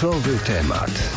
Kluczowy temat.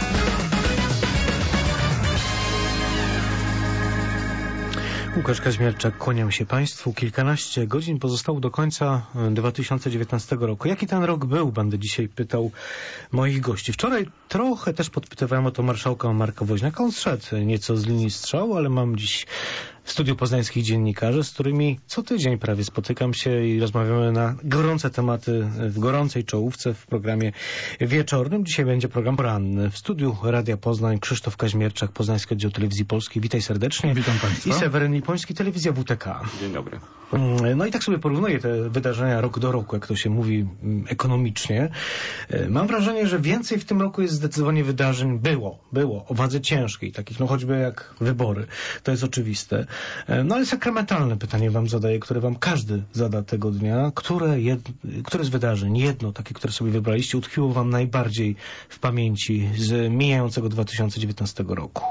Łukasz Kaźmierczak, kłaniam się Państwu. Kilkanaście godzin pozostało do końca 2019 roku. Jaki ten rok był? Będę dzisiaj pytał moich gości. Wczoraj trochę też podpytywałem o to marszałka Marka Woźniaka. On zszedł nieco z linii strzału, ale mam dziś w studiu poznańskich dziennikarzy, z którymi co tydzień prawie spotykam się i rozmawiamy na gorące tematy w gorącej czołówce w programie wieczornym. Dzisiaj będzie program poranny. W studiu Radia Poznań Krzysztof Kaźmierczak, Poznański Oddział Telewizji Polskiej. Witaj serdecznie. Witam Państwa. I Seweryn Lipoński, Telewizja WTK. Dzień dobry. No i tak sobie porównuję te wydarzenia rok do roku, jak to się mówi ekonomicznie. Mam wrażenie, że więcej w tym roku jest zdecydowanie wydarzeń było o wadze ciężkiej, takich no choćby jak wybory. To jest oczywiste. No ale sakramentalne pytanie wam zadaję, które wam każdy zada tego dnia. Które z wydarzeń, jedno takie, które sobie wybraliście, utkwiło wam najbardziej w pamięci z mijającego 2019 roku?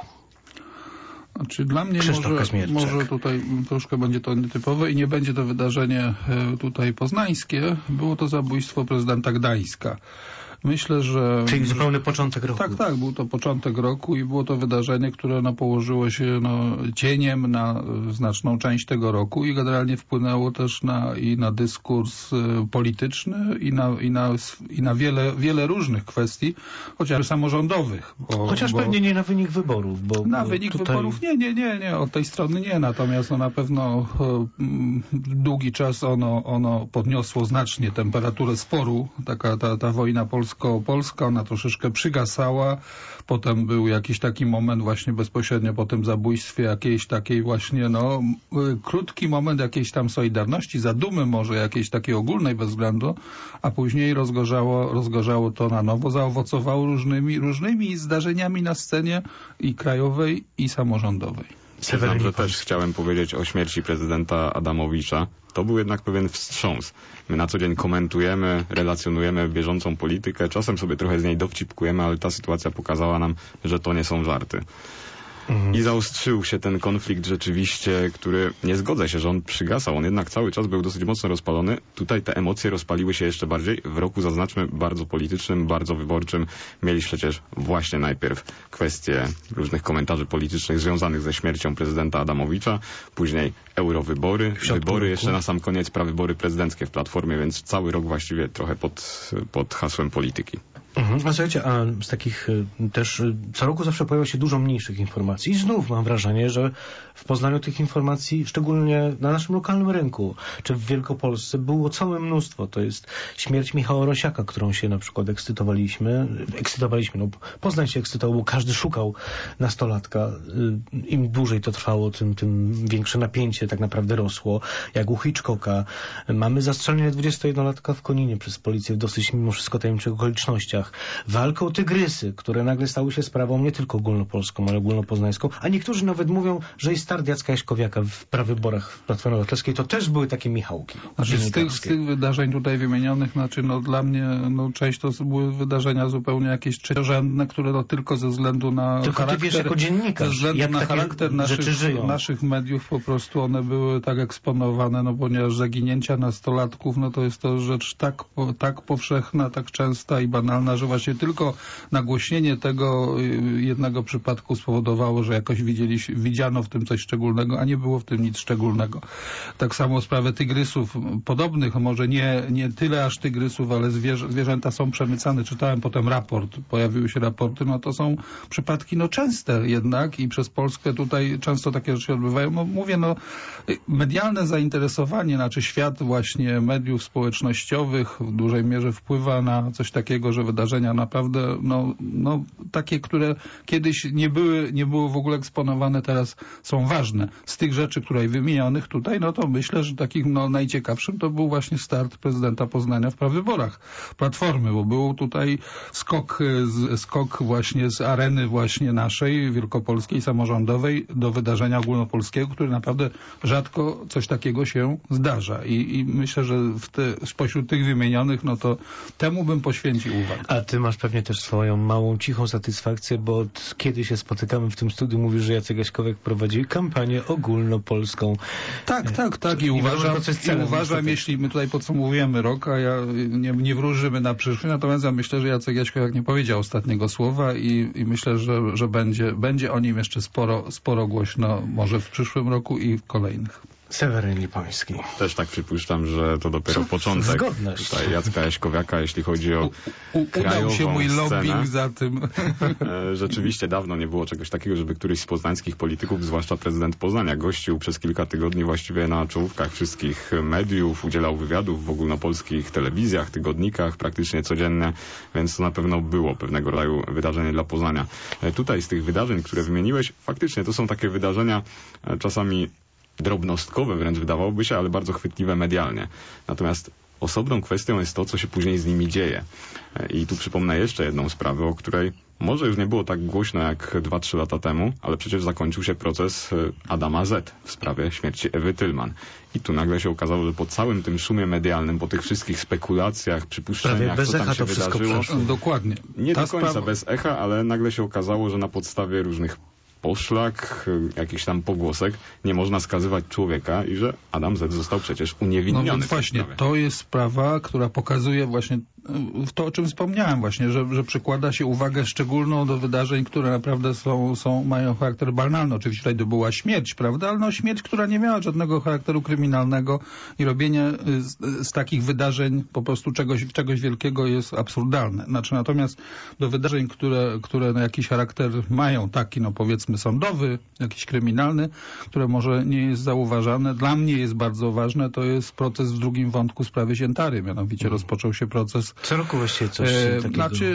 Znaczy dla mnie może tutaj troszkę będzie to nietypowe i nie będzie to wydarzenie tutaj poznańskie. Było to zabójstwo prezydenta Gdańska. Myślę, że... Czyli zupełny początek roku. Tak, był to początek roku i było to wydarzenie, które położyło się cieniem na znaczną część tego roku i generalnie wpłynęło też na dyskurs polityczny i na wiele różnych kwestii, chociażby samorządowych. Chociaż pewnie nie na wynik wyborów. Na wynik wyborów nie, od tej strony nie, natomiast na pewno długi czas ono podniosło znacznie temperaturę sporu, ta wojna polsko-polska, ona troszeczkę przygasała, potem był jakiś taki moment właśnie bezpośrednio po tym zabójstwie, jakiejś takiej właśnie, krótki moment jakiejś tam solidarności, zadumy może jakiejś takiej ogólnej bez względu, a później rozgorzało to na nowo, zaowocowało różnymi zdarzeniami na scenie i krajowej, i samorządowej. Przyznam, że też chciałem powiedzieć o śmierci prezydenta Adamowicza. To był jednak pewien wstrząs. My na co dzień komentujemy, relacjonujemy bieżącą politykę, czasem sobie trochę z niej dowcipkujemy, ale ta sytuacja pokazała nam, że to nie są żarty. I zaostrzył się ten konflikt rzeczywiście, który, nie zgodzę się, że on przygasał. On jednak cały czas był dosyć mocno rozpalony. Tutaj te emocje rozpaliły się jeszcze bardziej. W roku, zaznaczmy, bardzo politycznym, bardzo wyborczym. Mieliśmy przecież właśnie najpierw kwestie różnych komentarzy politycznych związanych ze śmiercią prezydenta Adamowicza, później eurowybory, wybory, jeszcze na sam koniec prawybory prezydenckie w Platformie, więc cały rok właściwie trochę pod hasłem polityki. A słuchajcie, a z takich też co roku zawsze pojawia się dużo mniejszych informacji i znów mam wrażenie, że w Poznaniu tych informacji, szczególnie na naszym lokalnym rynku, czy w Wielkopolsce, było całe mnóstwo. To jest śmierć Michała Rosiaka, którą się na przykład ekscytowaliśmy. Poznań się ekscytował, bo każdy szukał nastolatka. Im dłużej to trwało, tym większe napięcie tak naprawdę rosło. Jak u Hitchcocka. Mamy zastrzelenie 21-latka w Koninie przez policję w dosyć mimo wszystko tajemniczych okolicznościach. Walkę o tygrysy, które nagle stały się sprawą nie tylko ogólnopolską, ale ogólnopoznańską, a niektórzy nawet mówią, że i start Jacka Jaśkowiaka w prawyborach w Platformie Obywatelskiej to też były takie Michałki. Z tych wydarzeń tutaj wymienionych, dla mnie część to były wydarzenia zupełnie jakieś trzeciorzędne, które tylko ze względu na charakter naszych mediów po prostu one były tak eksponowane, ponieważ zaginięcia nastolatków, to jest to rzecz tak powszechna, tak częsta i banalna, że właśnie tylko nagłośnienie tego jednego przypadku spowodowało, że jakoś widziano w tym coś szczególnego, a nie było w tym nic szczególnego. Tak samo sprawę tygrysów podobnych, może nie tyle aż tygrysów, ale zwierzęta są przemycane. Czytałem potem pojawiły się raporty, to są przypadki częste jednak i przez Polskę tutaj często takie rzeczy odbywają. Medialne zainteresowanie, świat właśnie mediów społecznościowych w dużej mierze wpływa na coś takiego, że wydarzenia naprawdę, takie, które kiedyś nie były w ogóle eksponowane, teraz są ważne. Z tych rzeczy, które wymienionych tutaj, to myślę, że takich najciekawszym to był właśnie start prezydenta Poznania w prawyborach Platformy, bo był tutaj skok właśnie z areny właśnie naszej, wielkopolskiej, samorządowej do wydarzenia ogólnopolskiego, który naprawdę rzadko coś takiego się zdarza. I myślę, że spośród tych wymienionych, to temu bym poświęcił uwagę. A ty masz pewnie też swoją małą, cichą satysfakcję, bo od kiedy się spotykamy w tym studiu, mówisz, że Jacek Jaśkowiak prowadzi kampanię ogólnopolską. Tak. I uważam, jeśli my tutaj podsumowujemy rok, a nie wróżymy na przyszłość, natomiast ja myślę, że Jacek Jaśkowiak nie powiedział ostatniego słowa i myślę, że będzie o nim jeszcze sporo głośno, może w przyszłym roku i w kolejnych. Seweryn Lipoński. Też tak przypuszczam, że to dopiero początek. Zgodność. Tutaj Jacka Jaśkowiaka, jeśli chodzi o krajową udał się mój lobbying scenę. za tym. Rzeczywiście dawno nie było czegoś takiego, żeby któryś z poznańskich polityków, zwłaszcza prezydent Poznania, gościł przez kilka tygodni właściwie na czołówkach wszystkich mediów, udzielał wywiadów w ogólnopolskich telewizjach, tygodnikach, praktycznie codziennie, więc to na pewno było pewnego rodzaju wydarzenie dla Poznania. Tutaj z tych wydarzeń, które wymieniłeś, faktycznie to są takie wydarzenia czasami drobnostkowe wręcz wydawałoby się, ale bardzo chwytliwe medialnie. Natomiast osobną kwestią jest to, co się później z nimi dzieje. I tu przypomnę jeszcze jedną sprawę, o której może już nie było tak głośno jak 2-3 lata temu, ale przecież zakończył się proces Adama Z. w sprawie śmierci Ewy Tylman. I tu nagle się okazało, że po całym tym szumie medialnym, po tych wszystkich spekulacjach, przypuszczeniach, co tam się wydarzyło... Dokładnie. Nie do końca bez echa, ale nagle się okazało, że na podstawie różnych poszlak, jakichś tam pogłosek, nie można skazywać człowieka i że Adam Z. został przecież uniewinniony. No więc właśnie, to jest sprawa, która pokazuje właśnie to, o czym wspomniałem właśnie, że przykłada się uwagę szczególną do wydarzeń, które naprawdę mają charakter banalny. Oczywiście tutaj to była śmierć, prawda? Ale no śmierć, która nie miała żadnego charakteru kryminalnego i robienie z takich wydarzeń po prostu czegoś wielkiego jest absurdalne. Znaczy, natomiast do wydarzeń, które no, jakiś charakter mają, taki no powiedzmy sądowy, jakiś kryminalny, które może nie jest zauważane, dla mnie jest bardzo ważne, to jest proces w drugim wątku sprawy Ziętary. Mianowicie rozpoczął się proces. Co roku właściwie coś takiego. Znaczy,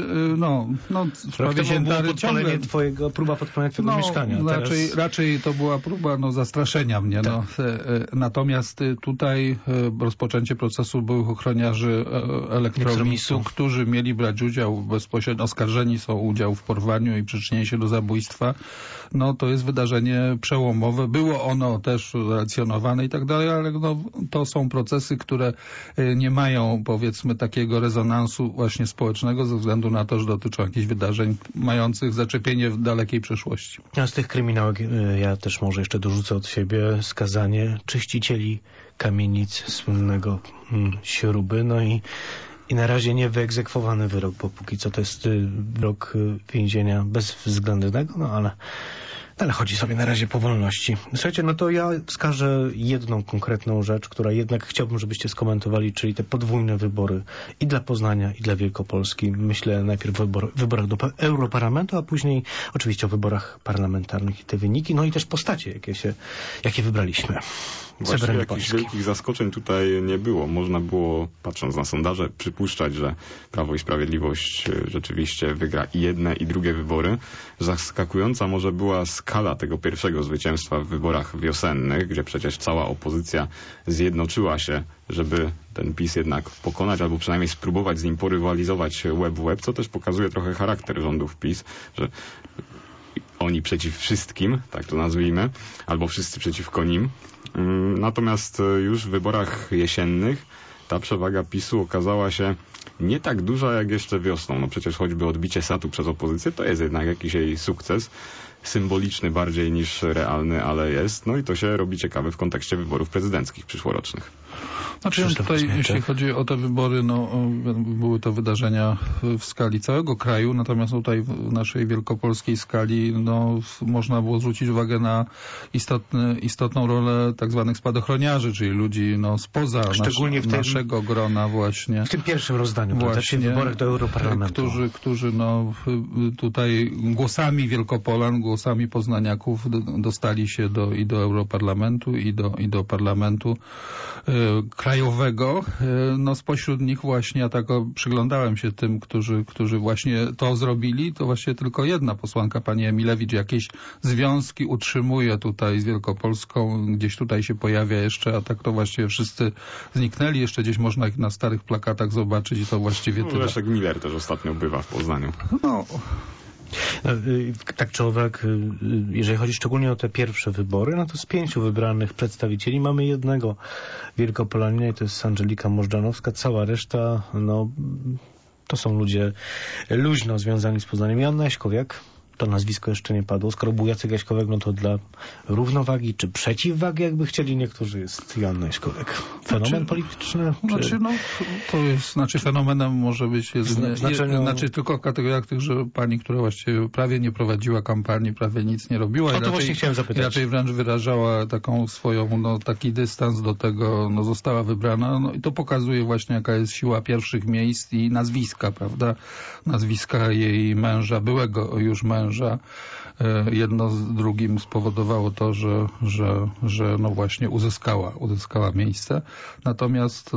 w sprawie Ziętary ciągle... próba podpalenia twojego mieszkania. Raczej to była próba zastraszenia mnie. Tak. Natomiast tutaj rozpoczęcie procesu byłych ochroniarzy elektromisu, którzy mieli brać udział bezpośrednio, oskarżeni są o udział w porwaniu i przyczynienie się do zabójstwa. No to jest wydarzenie przełomowe. Było ono też relacjonowane i tak dalej, ale no, to są procesy, które nie mają powiedzmy takiego rezonansu właśnie społecznego ze względu na to, że dotyczą jakichś wydarzeń mających zaczepienie w dalekiej przeszłości. A z tych kryminałek ja też może jeszcze dorzucę od siebie skazanie czyścicieli kamienic słynnego Śruby. No i na razie nie wyegzekwowany wyrok, bo póki co to jest wyrok więzienia bezwzględnego, no ale chodzi sobie na razie po wolności. Słuchajcie, no to ja wskażę jedną konkretną rzecz, która jednak chciałbym, żebyście skomentowali, czyli te podwójne wybory i dla Poznania, i dla Wielkopolski. Myślę najpierw o wyborach do Europarlamentu, a później oczywiście o wyborach parlamentarnych i te wyniki, no i też postacie, jakie wybraliśmy. Właśnie jakichś wielkich zaskoczeń tutaj nie było. Można było, patrząc na sondaże, przypuszczać, że Prawo i Sprawiedliwość rzeczywiście wygra i jedne, i drugie wybory. Zaskakująca może była skala tego pierwszego zwycięstwa w wyborach wiosennych, gdzie przecież cała opozycja zjednoczyła się, żeby ten PiS jednak pokonać, albo przynajmniej spróbować z nim porywalizować łeb w łeb, co też pokazuje trochę charakter rządów PiS, że oni przeciw wszystkim, tak to nazwijmy, albo wszyscy przeciwko nim. Natomiast już w wyborach jesiennych ta przewaga PiS-u okazała się nie tak duża jak jeszcze wiosną. No przecież choćby odbicie Satu przez opozycję to jest jednak jakiś jej sukces. Symboliczny bardziej niż realny, ale jest. No i to się robi ciekawe w kontekście wyborów prezydenckich przyszłorocznych. Znaczy tutaj, jeśli chodzi o te wybory, no były to wydarzenia w skali całego kraju, natomiast tutaj w naszej wielkopolskiej skali no można było zwrócić uwagę na istotną rolę tak zwanych spadochroniarzy, czyli ludzi no spoza naszego grona właśnie. W tym pierwszym rozdaniu, właśnie, w wyborach do Europarlamentu. Którzy no tutaj głosami Wielkopolan, głosami poznaniaków dostali się i do Europarlamentu i do Parlamentu krajowego. No spośród nich właśnie, ja tak przyglądałem się tym, którzy właśnie to zrobili, to właśnie tylko jedna posłanka, pani Emilewicz, jakieś związki utrzymuje tutaj z Wielkopolską, gdzieś tutaj się pojawia jeszcze, a tak to właściwie wszyscy zniknęli, jeszcze gdzieś można ich na starych plakatach zobaczyć i to właściwie tyle. Leszek Miller też ostatnio bywa w Poznaniu. No. Tak czy owak, jeżeli chodzi szczególnie o te pierwsze wybory, no to z 5 wybranych przedstawicieli mamy jednego Wielkopolanina i to jest Andżelika Możdżanowska. Cała reszta, no To są ludzie luźno związani z Poznaniem. Joanna Jaśkowiak, to nazwisko jeszcze nie padło. Skoro był Jacek Jaśkowiak, no to dla równowagi czy przeciwwagi, jakby chcieli niektórzy, jest Joanna Jaśkowiak. Fenomen polityczny? Fenomenem może być tylko w kategoriach tych, że pani, która właściwie prawie nie prowadziła kampanii, prawie nic nie robiła. O to właśnie chciałem zapytać. Raczej wręcz wyrażała taką swoją, taki dystans do tego, została wybrana, i to pokazuje właśnie, jaka jest siła pierwszych miejsc i nazwiska, prawda? Nazwiska jej męża, byłego już męża. Jedno z drugim spowodowało to, że właśnie uzyskała miejsce. Natomiast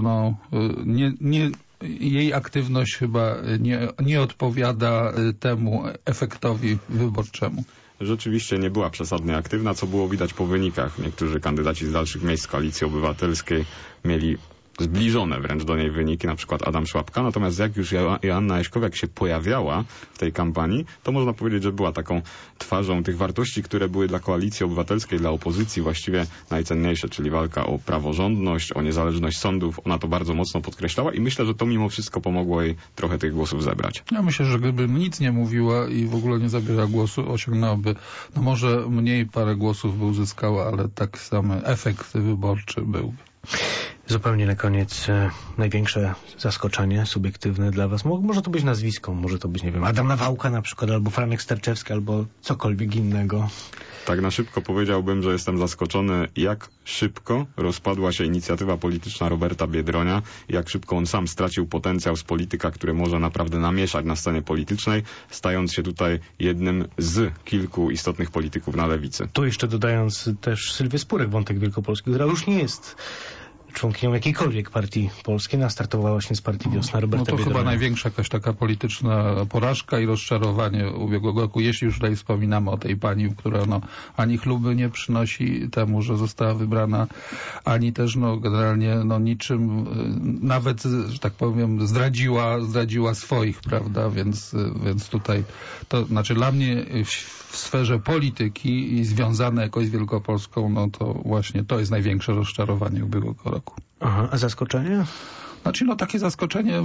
jej aktywność chyba nie odpowiada temu efektowi wyborczemu. Rzeczywiście nie była przesadnie aktywna, co było widać po wynikach. Niektórzy kandydaci z dalszych miejsc Koalicji Obywatelskiej mieli zbliżone wręcz do niej wyniki, na przykład Adam Szłapka. Natomiast jak już Joanna Jaśkowiak się pojawiała w tej kampanii, to można powiedzieć, że była taką twarzą tych wartości, które były dla Koalicji Obywatelskiej, dla opozycji właściwie najcenniejsze, czyli walka o praworządność, o niezależność sądów. Ona to bardzo mocno podkreślała i myślę, że to mimo wszystko pomogło jej trochę tych głosów zebrać. Ja myślę, że gdyby nic nie mówiła i w ogóle nie zabierała głosu, osiągnęłaby, może mniej parę głosów by uzyskała, ale tak sam efekt wyborczy byłby. Zupełnie na koniec największe zaskoczenie subiektywne dla was. Może to być nazwisko, może to być, nie wiem, Adam Nawałka na przykład, albo Franek Sterczewski, albo cokolwiek innego. Tak na szybko powiedziałbym, że jestem zaskoczony, jak szybko rozpadła się inicjatywa polityczna Roberta Biedronia, jak szybko on sam stracił potencjał z polityka, który może naprawdę namieszać na scenie politycznej, stając się tutaj jednym z kilku istotnych polityków na lewicy. Tu jeszcze dodając też Sylwię Spurek, wątek wielkopolski, która już nie jest członkinią jakiejkolwiek partii polskiej, startowała właśnie z partii Wiosna Roberta Biedronia. To chyba największa jakaś taka polityczna porażka i rozczarowanie ubiegłego roku, jeśli już tutaj wspominamy o tej pani, która ani chluby nie przynosi temu, że została wybrana, ani też generalnie niczym, nawet, że tak powiem, zdradziła swoich, prawda, więc tutaj to znaczy dla mnie w sferze polityki i związane jakoś z Wielkopolską, to właśnie to jest największe rozczarowanie ubiegłego roku. Aha, a zaskoczenie? Znaczy, takie zaskoczenie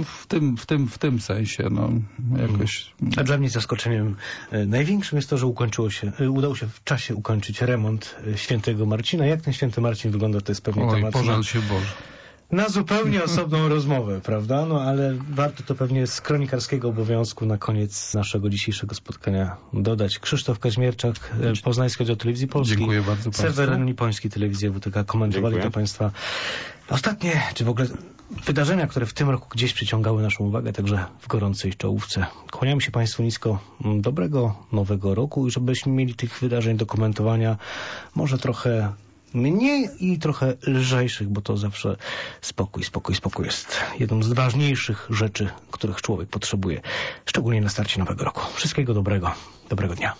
w tym sensie, jakoś... A dla mnie zaskoczeniem największym jest to, że udało się w czasie ukończyć remont Świętego Marcina. Jak ten Święty Marcin wygląda, to jest pewnie temat. Pożal się Boże. Na zupełnie osobną rozmowę, prawda? Ale warto to pewnie z kronikarskiego obowiązku na koniec naszego dzisiejszego spotkania dodać. Krzysztof Kaźmierczak, Poznański Oddział Telewizji Polskiej. Dziękuję bardzo Państwu. Seweryn Lipoński, Telewizja WTK. Komentowali to Państwa ostatnie, czy w ogóle wydarzenia, które w tym roku gdzieś przyciągały naszą uwagę, także w gorącej czołówce. Kłaniamy się Państwu nisko. Dobrego nowego roku i żebyśmy mieli tych wydarzeń do komentowania może trochę mniej i trochę lżejszych, bo to zawsze spokój jest jedną z ważniejszych rzeczy, których człowiek potrzebuje, szczególnie na starcie nowego roku. Wszystkiego dobrego dnia.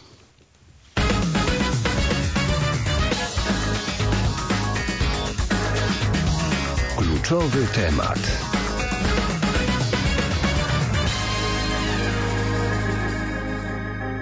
Kluczowy temat.